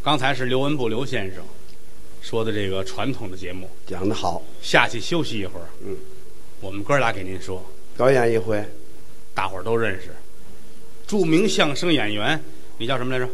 刚才是刘文步刘先生说的这个传统的节目， 讲得好。 下去休息一会儿。我们哥俩给您说， 表演一回， 大伙儿都认识，著名相声演员，你叫什么来着？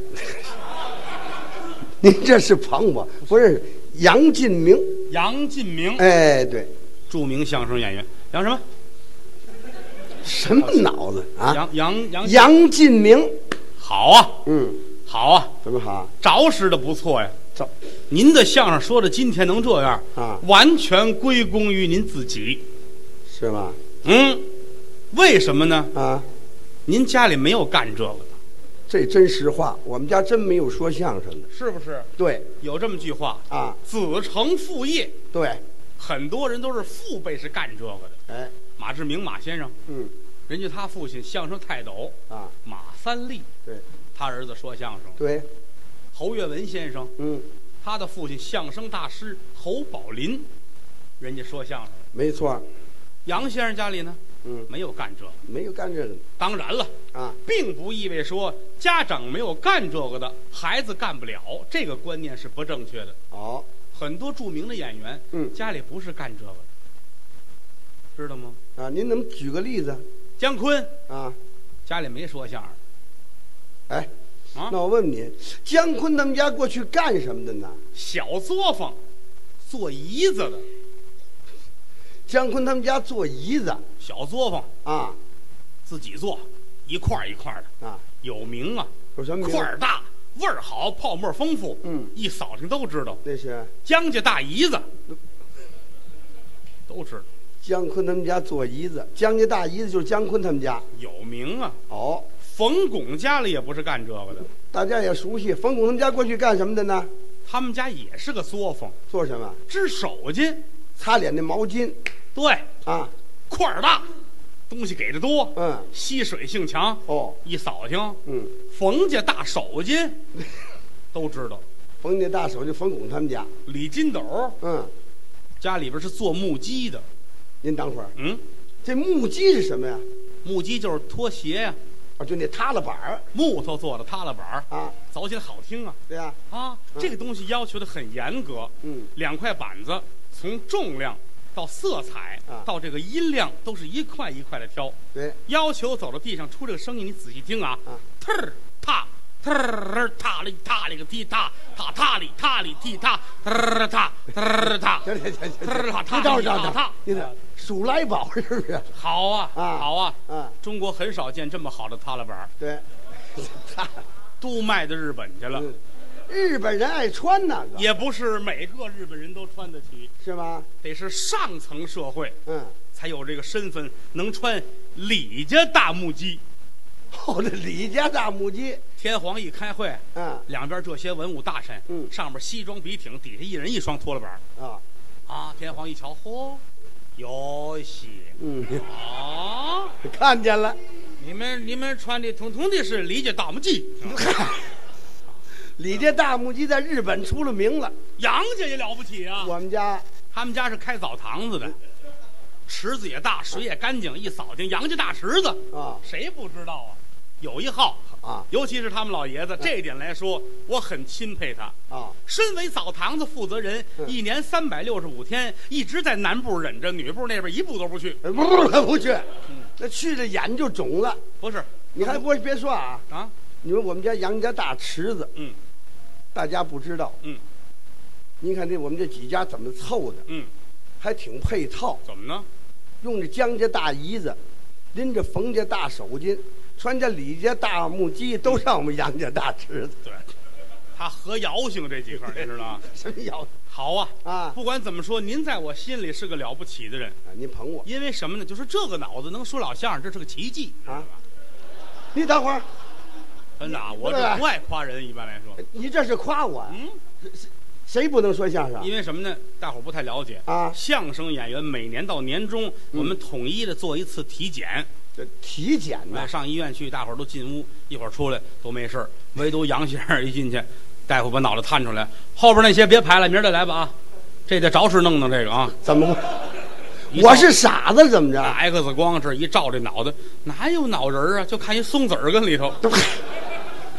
您这是捧我，不认识杨进明。 杨进明， 哎，对， 著名相声演员，杨什么？ 什么脑子啊？杨进明， 好啊，好啊， 怎么好？ 着实的不错呀。您的相声说的今天能这样啊， 完全归功于您自己， 是吗？ 为什么呢？ 啊， 您家里没有干这个的， 这真实话，我们家真没有说相声的， 是不是？ 对， 有这么句话啊， 子承父业。 对， 很多人都是父辈是干这个的。 哎， 马志明马先生，人家他父亲相声泰斗啊， 马三立， 对， 他儿子说相声。 对， 侯月文先生，他的父亲相声大师侯宝林，人家说相声。 没错。 杨先生家里呢，没有干这个， 没有干这个。 当然了啊， 并不意味说家长没有干这个的孩子干不了，这个观念是不正确的。 哦， 很多著名的演员，家里不是干这个的，知道吗？ 啊，您能举个例子？ 姜昆啊， 家里没说相声。 哎， 啊， 那我问问你，姜昆他们家过去干什么的呢？ 小作坊，做椅子的。 姜昆他们家做椅子， 小作坊啊， 自己做，一块一块的啊， 有名啊， 有什么名？ 块儿大，味儿好，泡沫丰富，一扫听都知道。 那是姜家大姨子，都知道。 姜昆他们家做椅子，姜家大姨子就是姜昆他们家， 有名啊。 哦， 冯巩家里也不是干这个的， 大家也熟悉。冯巩他们家过去干什么的呢？ 他们家也是个作坊， 做什么？ 织手巾， 擦脸的毛巾。 对啊， 块儿大，东西给的多，吸水性强。 哦， 一扫听，冯家大手巾，都知道。 冯家大手就冯巩他们家。 李金斗，家里边是做木屐的。 您等会儿，这木屐是什么呀？ 木屐就是拖鞋呀， 就那踏拉板儿， 木头做的踏拉板儿啊，走起来好听啊。 对呀， 这个东西要求的很严格，两块板子从重量到色彩到这个音量都是一块一块的挑， 对， 要求走到地上出这个声音，你仔细听啊，忒儿踏。忒儿踏里踏里个踢踏踏踏里踏里踢踏忒儿踏忒儿踏忒儿踏踏里踏踏， 你看数来宝是不是？ 好啊好啊，中国很少见这么好的踏拉板。 对， 都卖到日本去了。 日本人爱穿那个， 也不是每个日本人都穿得起， 是吗？ 得是上层社会，才有这个身份，能穿李家大木屐。 这李家大木屐， 天皇一开会，两边这些文武大臣，上面西装笔挺，底下一人一双拖拉板，天皇一瞧，嚯，有戏， 看见了， 你们穿的统统的是李家大木屐， 李家大木屐在日本出了名了， 杨家也了不起啊，他们家是开澡堂子的。池子也大，水也干净，一扫听杨家大池子谁不知道啊？有一号尤其是他们老爷子，这一点来说，我很钦佩他身为澡堂子负责人，一年365天，一直在南部忍着，女部那边一步都不去， 不去，那去了眼就肿了。 不是， 你还别说你说我们家杨家大池子，大家不知道，您看我们这几家怎么凑的，还挺配套。 怎么呢？ 用着姜家大姨子，拎着冯家大手巾，穿着李家大木屐，都上我们杨家大池子。 对，他合窑性这几块，你知道吗？ 什么窑？ 好啊！不管怎么说，您在我心里是个了不起的人您捧我。 因为什么呢？就是这个脑子能说老相声，这是个奇迹你等会儿， 真的我这不爱夸人，一般来说。 你这是夸我呀？谁不能说相声？ 因为什么呢？大伙儿不太了解相声演员每年到年终，我们统一的做一次体检。 这体检呢？ 上医院去，大伙儿都进屋，一会儿出来都没事，唯独杨先生一进去，大夫把脑袋探出来，后边那些别排了，明儿再来吧这得着实弄弄这个怎么？我是傻子怎么着 ？X 光这一照这脑袋，哪有脑仁啊？就看一松子儿跟里头。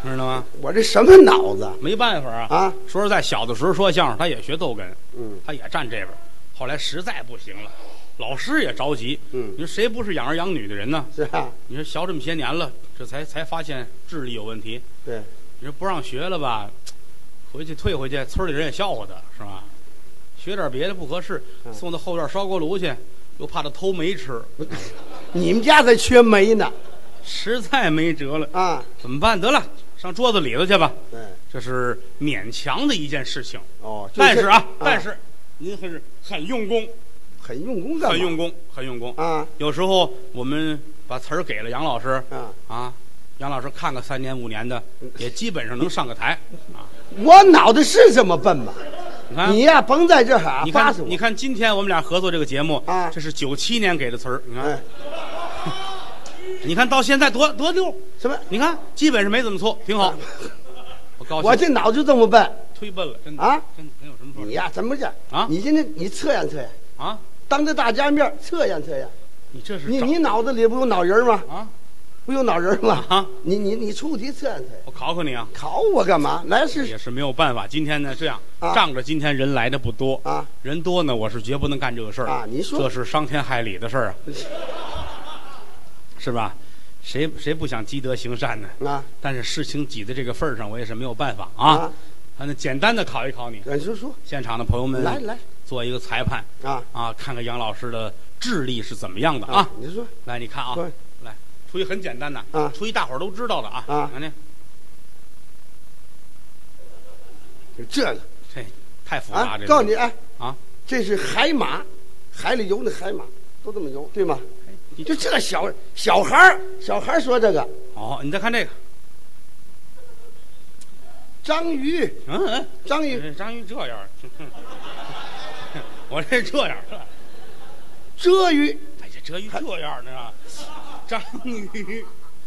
知道吗？ 我这什么脑子？ 没办法啊！说实在，小的时候说相声，他也学逗哏，他也站这边。后来实在不行了，老师也着急，你说谁不是养儿养女的人呢？ 是啊， 你说学这么些年了，这才发现智力有问题。 对， 你说不让学了吧，回去退回去，村里人也笑话他，是吧？学点别的不合适，送到后院烧锅炉去，又怕他偷煤吃。 你们家才缺煤呢， 实在没辙了啊！ 怎么办？得了，上桌子里头去吧。 对， 这是勉强的一件事情。 哦， 但是您还是很用功， 很用功干嘛？ 很用功啊！ 有时候我们把词儿给了杨老师， 啊， 杨老师看个3年5年的，也基本上能上个台啊。 我脑袋是这么笨吗？你呀，甭在这儿你看今天我们俩合作这个节目啊，这是97年给的词儿，你看，你看到现在多溜， 什么？ 你看基本上没怎么错，挺好。我高兴。 我这脑子这么笨， 忒笨了，真的啊， 真的没有什么说。 你呀，怎么着啊？ 你今天你测验测验啊？ 当着大家面测验测验。 你这是你脑子里不有脑仁吗？ 啊？ 不有脑仁吗？ 啊！ 你出题测验测验。 我考考你啊！ 考我干嘛？来试试。 也是没有办法。今天呢，这样仗着今天人来的不多啊， 人多呢，我是绝不能干这个事儿啊。你说这是伤天害理的事儿啊，是吧？谁不想积德行善呢？ 啊！ 但是事情挤在这个份儿上，我也是没有办法啊。那简单的考一考你。 说。 现场的朋友们， 来做一个裁判啊，看看杨老师的智力是怎么样的啊。 你说。 来，你看啊。来，出一很简单的啊，出一大伙儿都知道的啊。看这。 这个。 这太复杂这。 告诉你这是海马，海里游那海马都这么游，对吗？就这小孩儿说这个。 哦，你再看这个。 章鱼。章鱼这样。我这样。 遮鱼。 哎呀，遮鱼这样的啊。章鱼。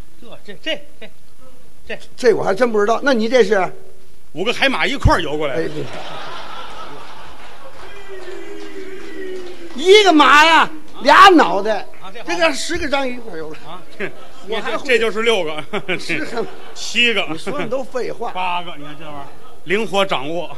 这我还真不知道。那你这是 5个海马一块儿游过来。 一个马呀，2脑袋。这个10个章鱼一块游了啊！这就是6个，7个。 你说的都废话。 8个，你看这玩意儿灵活掌握。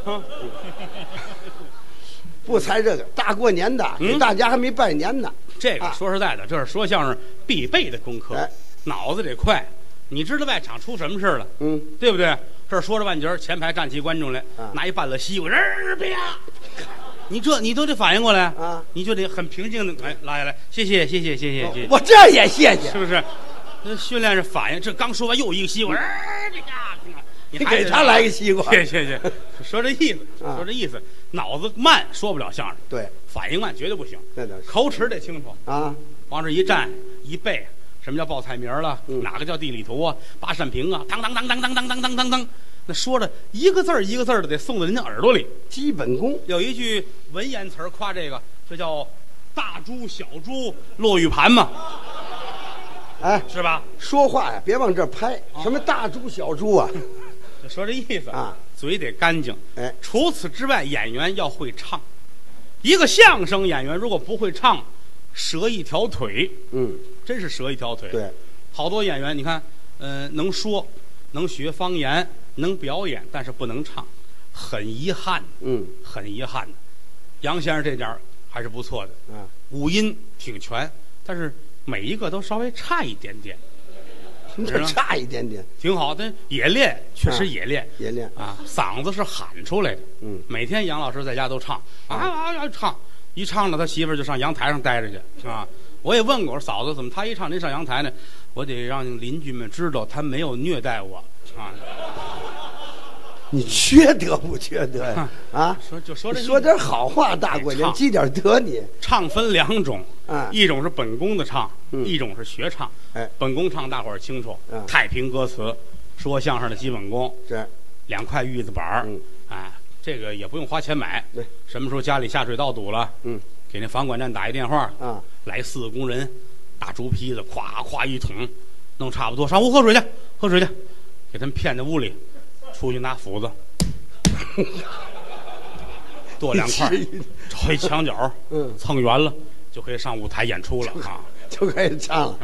不猜这个，大过年的，给大家还没拜年呢。 这个说实在的，这是说相声必备的功课，脑子得快。你知道外场出什么事了？对不对？这说着半截，前排站起观众来，拿一半拉西瓜，啪！你都得反应过来啊！你就得很平静的拉下来，谢谢。 我这也谢谢， 是不是？那训练是反应。这刚说完又一个西瓜， 你给他来个西瓜， 谢。说这意思，脑子慢说不了相声， 对， 反应慢绝对不行。 对， 口齿得清楚啊， 往这一站一背，什么叫报菜名了？哪个叫地理图啊？八扇屏啊？当。那说着一个字儿一个字儿的得送到人家耳朵里， 基本功。 有一句文言词儿夸这个，这叫大猪小猪落玉盘嘛，是吧？ 说话呀，别往这儿拍，什么大猪小猪啊？ 就说这意思啊， 嘴得干净。除此之外，演员要会唱。一个相声演员如果不会唱，折一条腿。真是折一条腿。 对， 好多演员你看，能说，能学方言。能表演，但是不能唱，很遗憾。很遗憾的。杨先生这点还是不错的。五音挺全，但是每一个都稍微差一点点。 差一点点， 挺好的，也练，确实也练啊。嗓子是喊出来的。每天杨老师在家都唱唱，一唱了，他媳妇儿就上阳台上待着去啊。我也问过，我说嫂子怎么他一唱您上阳台呢？我得让邻居们知道他没有虐待我啊。 你缺德不缺德呀？说点好话，大过年积点德你。 唱分2种，一种是本宫的唱，一种是学唱。本宫唱大伙儿清楚，太平歌词，说相声的基本功。 是 2块玉子板儿，这个也不用花钱买。 对， 什么时候家里下水道堵了，给那房管站打一电话，来4个工人，大竹坯子，咵咵一桶，弄差不多，上屋喝水去，给他们骗在屋里。出去拿斧子，剁2块，找一墙角，蹭圆了就可以上舞台演出了啊， 就可以唱了啊！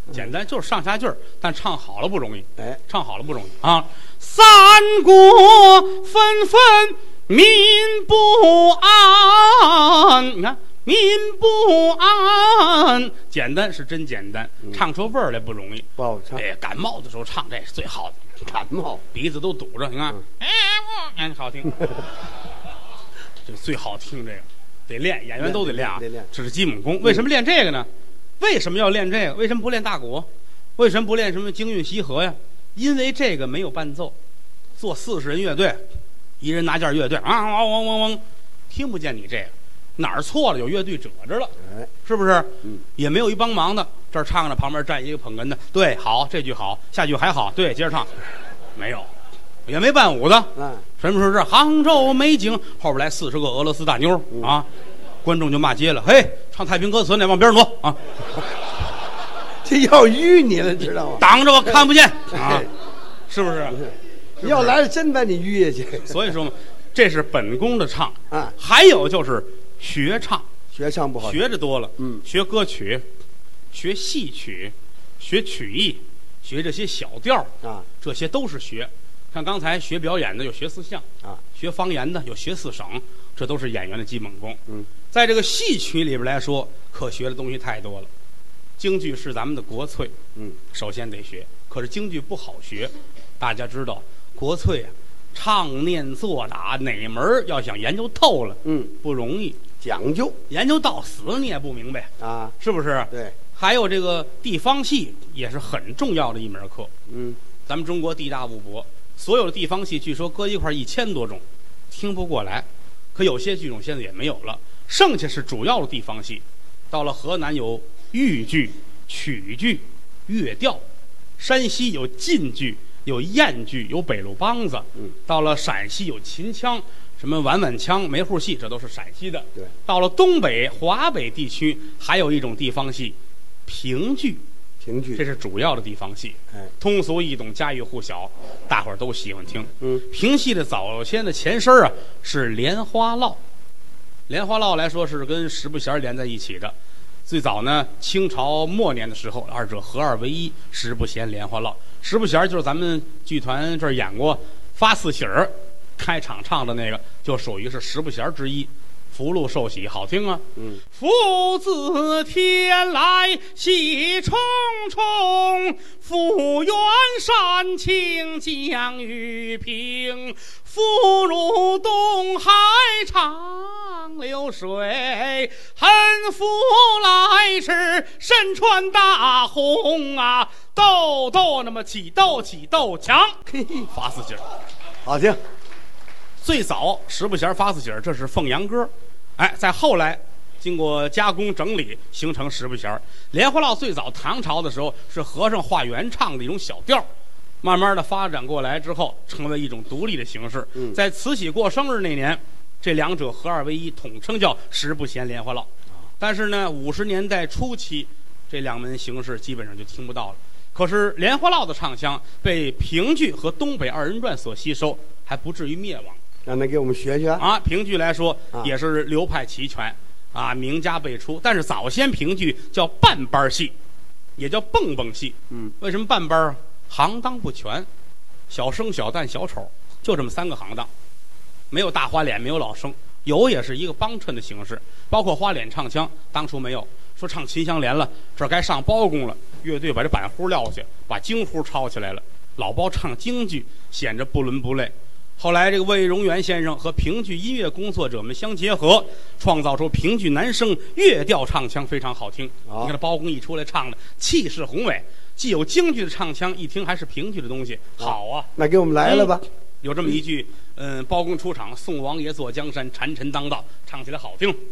简单就是上下句儿，但唱好了不容易。 哎， 唱好了不容易啊！三国纷纷民不安，你看民不安，简单是真简单，唱出味儿来不容易， 不好唱。 哎，感冒的时候唱这是最好的。 感冒鼻子都堵着，你看，哎，好听，这最好听，这个得练，演员都得练啊，这是基本功。为什么练这个呢？为什么要练这个？为什么不练大鼓？为什么不练什么京韵西和呀？因为这个没有伴奏，做40人乐队，一人拿件乐队啊，嗡嗡嗡，听不见你这个哪儿错了，有乐队褶着了，是不是？也没有一帮忙的，这儿唱着，旁边站一个捧哏的，对，好，这句好，下句还好，对，接着唱，没有，也没伴舞的，什么时候这杭州美景，后边来40个俄罗斯大妞啊，观众就骂街了，嘿，唱太平歌词那往边挪啊， 这要淤你了，知道吗？ 挡着我看不见啊，是不是？ 要来了真把你淤下去。 所以说嘛，这是本宫的唱啊，还有就是学唱， 学唱不好， 学着多了，学歌曲，学戏曲，学曲艺，学这些小调啊，这些都是学。像刚才学表演的有学四相啊，学方言的有学4省，这都是演员的基本功。在这个戏曲里边来说，可学的东西太多了。京剧是咱们的国粹，首先得学。可是京剧不好学，大家知道，国粹啊，唱念做打哪门要想研究透了，不容易， 讲究， 研究到死你也不明白啊，是不是？ 对。 还有这个地方戏也是很重要的一门课。咱们中国地大物博，所有的地方戏据说搁一块1000多种，听不过来。可有些剧种现在也没有了，剩下是主要的地方戏。到了河南有豫剧、曲剧、乐调，山西有晋剧、有燕剧、有北路梆子。到了陕西有秦腔，什么碗碗腔、梅户戏，这都是陕西的。 对。 到了东北、华北地区，还有一种地方戏，评剧。 评剧， 这是主要的地方戏，通俗易懂，家喻户晓，大伙儿都喜欢听。评戏的早先的前身啊是莲花落，莲花落来说是跟十不弦连在一起的。最早呢，清朝末年的时候，二者合二为一，十不弦莲花落。十不弦就是咱们剧团这儿演过发4喜儿开场唱的那个，就属于是十不弦之一。福禄寿喜好听啊！福自天来喜冲冲，福源山清江雨平，福如东海长流水，恨福来时身穿大红啊！豆豆那么起豆起豆强，发4喜儿， 好听。 最早十不弦发4喜儿，这是凤阳歌。在后来经过加工整理，形成十不弦。莲花落最早唐朝的时候是和尚画原唱的一种小调，慢慢的发展过来之后，成为一种独立的形式。在慈禧过生日那年，这两者合二为一，统称叫十不弦莲花落。但是呢，50年代初期，这两门形式基本上就听不到了。可是莲花落的唱腔被评剧和东北2人转所吸收，还不至于灭亡。 让他给我们学学啊！ 评剧来说也是流派齐全啊，名家辈出。但是早先评剧叫半班戏，也叫蹦蹦戏。为什么半班？行当不全，小生、小旦、小丑，就这么3个行当，没有大花脸，没有老生，有也是一个帮衬的形式。包括花脸唱腔，当初没有，说唱秦香莲了，这该上包公了，乐队把这板呼撂下，把京呼抄起来了，老包唱京剧，显着不伦不类。后来这个魏荣元先生和评剧音乐工作者们相结合，创造出评剧男声乐调唱腔，非常好听。你看这包公一出来唱的气势宏伟，既有京剧的唱腔，一听还是评剧的东西，好啊！ 那给我们来了吧。 有这么一句，包公出场，宋王爷坐江山，谗臣当道，唱起来好听。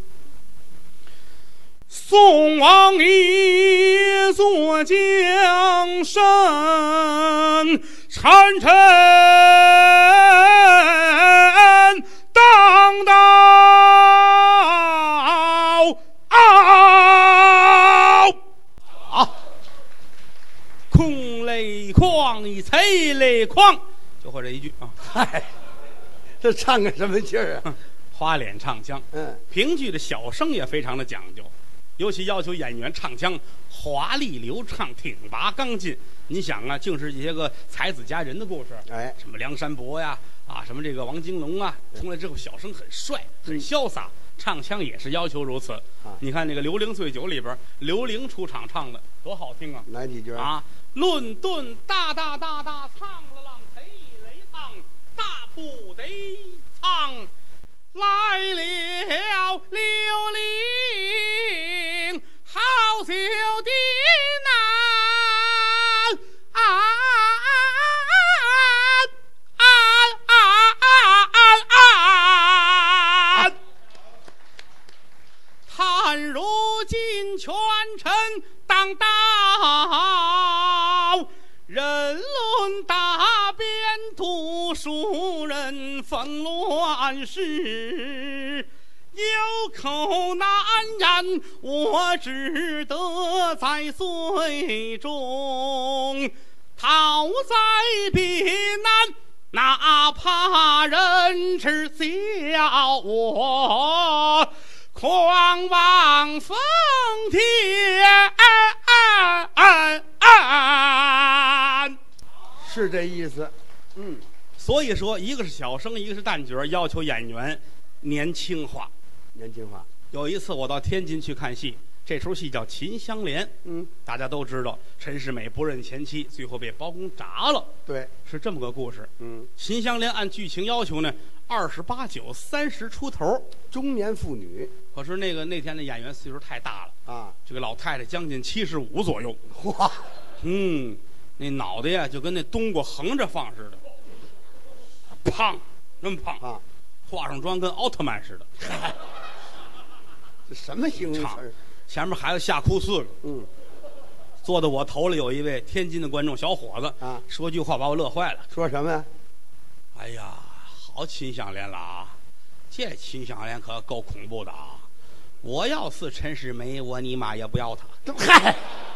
宋王爷坐江山，谗臣当道好，空泪眶一贼泪眶，就会这一句啊。 嗨，这唱个什么劲儿啊？ 花脸唱腔，评剧的小生也非常的讲究。 尤其要求演员唱腔华丽流畅、挺拔刚劲。你想啊，竟是这些个才子佳人的故事， 哎， 什么梁山伯呀，什么这个王金龙啊，出来之后小声很帅、很潇洒，唱腔也是要求如此。你看那个《刘伶醉酒》里边，刘伶出场唱的多好听啊！ 哪几句啊？论顿大大大大唱了浪，贼雷唱大不得唱，来了刘伶好酒的难。叹如今权臣当道，人论大编读书人纷乱世，有口难言，我只得在最中讨在避难，哪怕人耻笑我狂妄风天。 是这意思。 所以说，一个是小生，一个是旦角，要求演员年轻化。 年轻化。 有一次我到天津去看戏，这出戏叫《秦香莲》。大家都知道，陈世美不认前妻，最后被包公铡了。 对， 是这么个故事。秦香莲按剧情要求呢，28、9、30出头， 中年妇女。 可是那天的演员岁数太大了啊，这个老太太将近75左右。 哇， 那脑袋呀就跟那冬瓜横着放似的，胖，那么胖啊，化上妆跟奥特曼似的。 这什么形容词？ 前面还有吓哭4个。坐在我头里有一位天津的观众小伙子啊，说句话把我乐坏了。 说什么呀？ 哎呀，好秦香莲了啊！这秦香莲可够恐怖的啊！我要是陈世美，我你妈也不要他。 嗨，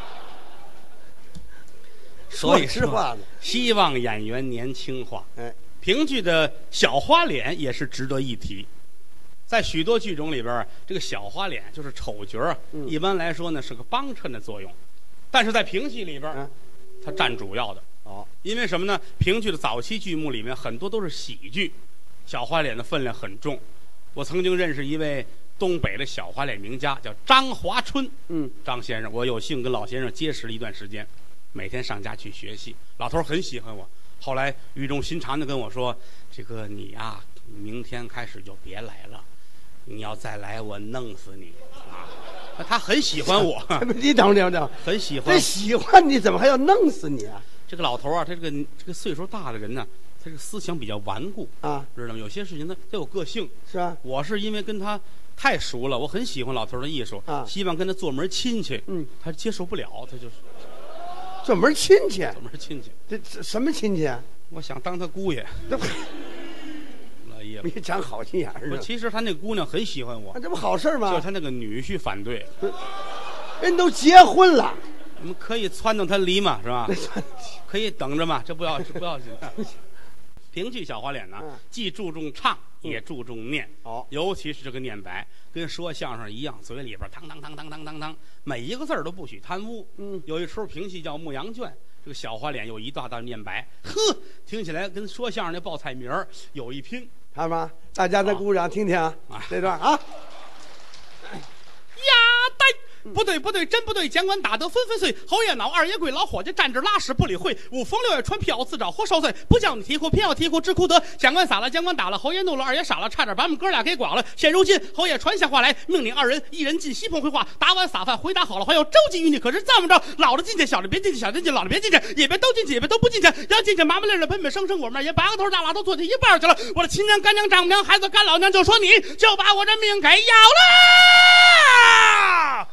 所以实话， 希望演员年轻化。评剧的小花脸也是值得一提。在许多剧种里边，这个小花脸就是丑角，一般来说呢是个帮衬的作用，但是在评戏里边，它占主要的。因为什么呢？评剧的早期剧目里面很多都是喜剧，小花脸的分量很重。我曾经认识一位东北的小花脸名家，叫张华春。张先生，我有幸跟老先生结识了一段时间，每天上家去学习。老头很喜欢我，后来语重心长的跟我说：“这个你呀，明天开始就别来了，你要再来，我弄死你啊！”他很喜欢我。 你等， 很喜欢。 这喜欢你怎么还要弄死你啊？ 这个老头啊，他这个岁数大的人呢，他这个思想比较顽固啊，知道吗？有些事情呢，他有个性。是啊，我是因为跟他太熟了，我很喜欢老头的艺术啊，希望跟他做门亲戚。他接受不了，他就是做门亲戚。 做门亲戚， 这什么亲戚啊？ 我想当他姑爷。老爷没长好心眼儿。 其实他那姑娘很喜欢我， 这不好事吗？ 就是他那个女婿反对。 人都结婚了。 我们可以撺掇他离嘛，是吧？可以等着嘛，这不要紧。评剧小花脸呢，既注重唱，也注重念。尤其是这个念白，跟说相声一样，嘴里边当当当当当当当，每一个字都不许贪污。有一出评戏叫《牧羊圈》，这个小花脸有一大段念白，听起来跟说相声那报菜名有一拼。看吧，大家再鼓掌听听啊，这段啊。呀呆，不对，真不对！监官打得纷纷碎，侯爷恼，二爷跪，老伙计站着拉屎不理会。5逢6月穿票，自找活受罪。不叫你啼哭，偏要啼哭，知哭得。监官撒了，监官打了，侯爷怒了，二爷傻了，差点把我们哥俩给剐了。现如今，侯爷传下话来，命令二人一人进西棚回话，打完撒饭，回答好了，还要周济于你。可是这么着，老的进去，小的别进去，小的进去，老的别进去，也别都进去，也别都不进去。要进去，麻麻利的，本本生生，我们也8个头大拉都坐起一半去了。我的亲娘、干娘、丈母娘、孩子、干老娘，就说你就把我这命给要了。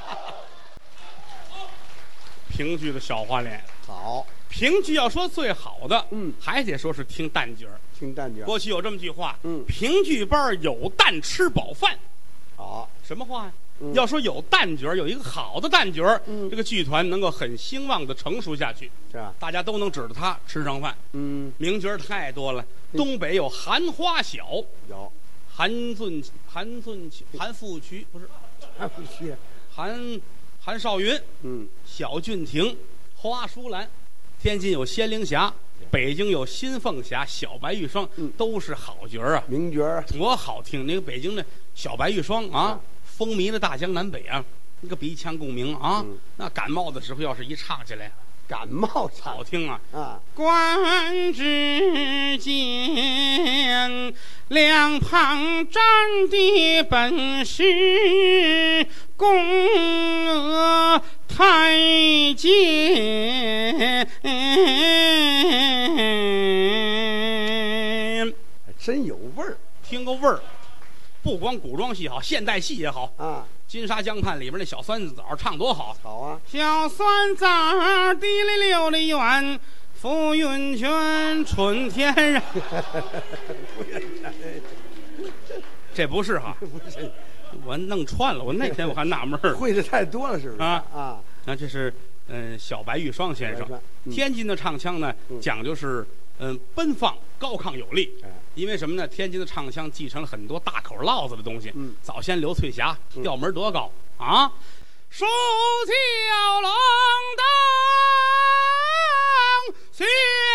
评剧的小花脸好，评剧要说最好的，还得说是听旦角。听旦角，过去有这么句话，评剧班有旦吃饱饭。什么话呀？要说有旦角，有一个好的旦角，这个剧团能够很兴旺的成熟下去，是吧？大家都能指着他吃上饭。名角太多了，东北有韩花晓，有韩富渠，不是韩富渠。 韩少云，小俊廷，花淑兰，天津有仙灵侠，北京有新凤霞、小白玉霜，都是好角啊， 名角多好听！那个北京的小白玉霜啊，风靡了大江南北啊，那个鼻腔共鸣啊，那感冒的时候要是一唱起来。 感冒好听啊！ 观之间，两旁站的本是宫娥太监， 真有味儿， 听个味儿。不光古装戏好，现代戏也好啊。 金沙江畔里边那小酸枣唱多好， 好啊！ 小酸枣地里溜里圆，浮云卷春天人。 这不是哈， 不是， 我弄串了。我那天我还纳闷儿， 会的太多了，是不是啊？ 那这是小白玉霜先生，天津的唱腔呢，讲究是奔放高亢有力。因为什么呢？天津的唱腔继承了很多大口烙子的东西。早先刘翠霞调门多高啊！ 书教龙灯，雪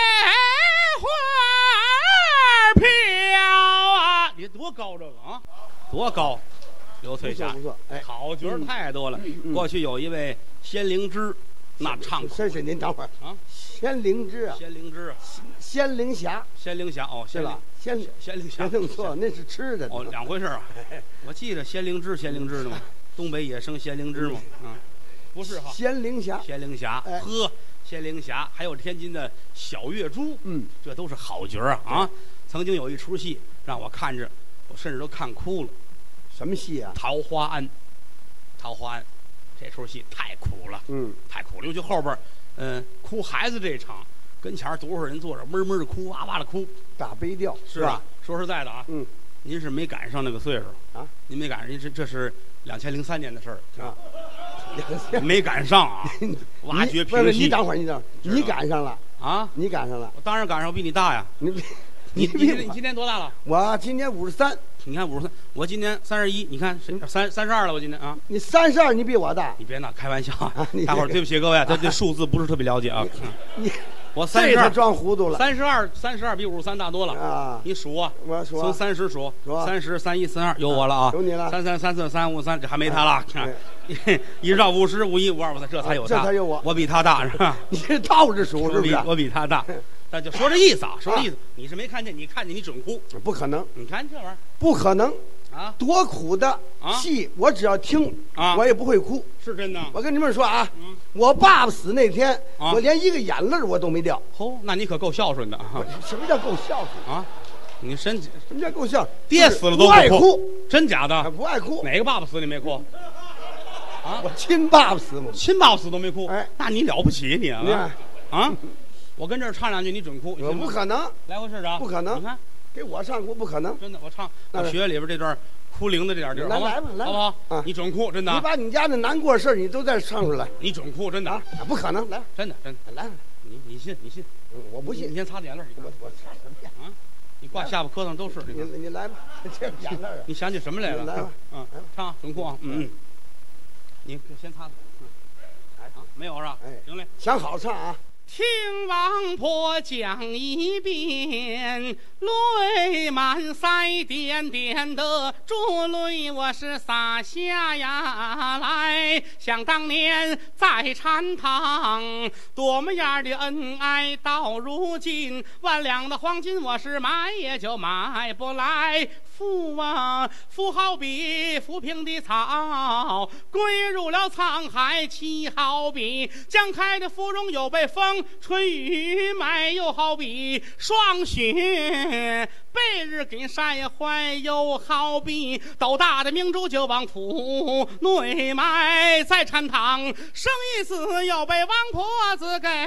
花飘啊！ 你多高这个啊？多高？刘翠霞不错，哎， 好角儿太多了。过去有一位仙灵芝，那唱是您等会儿啊。仙灵芝啊， 仙灵芝啊， 仙灵侠， 仙灵侠哦， 是吧？仙灵侠弄错，那是吃的哦，两回事啊。我记得仙灵芝的嘛，东北野生仙灵芝嘛，不是哈。 仙灵侠， 仙灵侠，呵，仙灵侠，还有天津的小月珠，这都是好角儿啊。曾经有一出戏让我看着，我甚至都看哭了。 什么戏啊？ 桃花庵，这出戏太苦了，太苦了，尤其后边。哭孩子这一场，跟前多少人坐着，闷闷的哭，哇哇的哭， 大悲调是吧？说实在的啊，您是没赶上那个岁数啊，您没赶上，这是2003年的事儿啊，没赶上啊。挖掘评戏， 你等会儿，你赶上了啊？你赶上了？ 我当然赶上，我比你大呀。你今年多大了？ 我今年53。 你看53，我今年31。你看32了，我今年啊。 你32，你比我大。 你别闹，开玩笑啊！大伙儿对不起各位，他这数字不是特别了解啊。我32， 装糊涂了。 32比53大多了啊！你数啊， 我数， 从30数，30、31、32，有我了啊！ 有你了。 33、34、35、33，这还没他了。一绕50、51、52、53，这才有他。 这才有我， 我比他大是吧？ 你是倒着数是不是？ 我比他大。那就说这意思啊，说这意思，你是没看见，你看见你准哭， 不可能。 你看这玩意儿， 不可能啊！ 多苦的戏，我只要听啊，我也不会哭， 是真的。 我跟你们说啊，我爸爸死那天，我连一个眼泪我都没掉。 哦，那你可够孝顺的啊！ 什么叫够孝顺啊？你什么叫够孝顺？ 爹死了都不爱哭， 真假的？ 不爱哭。 哪个爸爸死你没哭？啊， 我亲爸爸死吗？ 亲爸爸死都没哭。 哎， 那你了不起你啊！啊！我跟这儿唱两句，你准哭。 我不可能， 来回市长， 不可能。 你看， 给我唱哭不可能。 真的，我唱我学里边这段哭灵的这点地儿， 来吧， 好不好？啊，你准哭，真的。 你把你家的难过事你都再唱出来， 你准哭，真的啊？不可能，来， 真的， 来， 你信？ 我不信。 你先擦眼泪， 我擦什么呀？ 啊，你挂下巴磕上都是。 你来吧，这眼泪。 你想起什么来了？ 来吧， 唱准哭啊，你先擦。没有是吧？ 哎， 行嘞， 想好唱啊。 听王婆讲一遍，泪满腮，点点的珠泪我是洒下呀来。想当年在禅堂，多么样的恩爱，到如今万两的黄金我是买也就买不来。富啊，富好比浮萍的草，归入了沧海；妻好比江开的芙蓉，又被风吹雨埋；又好比霜雪被日给晒坏；又好比斗大的明珠就往土内埋。在禅堂生一死，又被王婆子给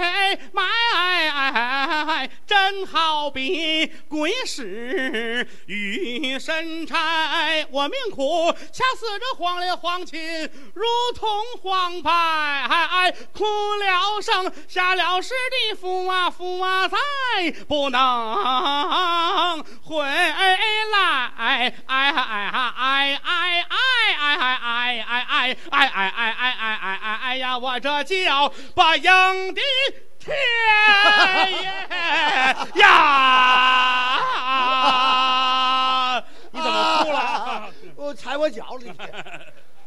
埋。真好比鬼使与神差，我命苦，掐死这黄连黄芩，如同黄白，哭了声，下了尸的父啊父啊，再不能回来， 哎哎哎哎哎哎哎哎哎呀，我这叫把赢的天爷呀！你怎么哭了？ 我踩我脚里去。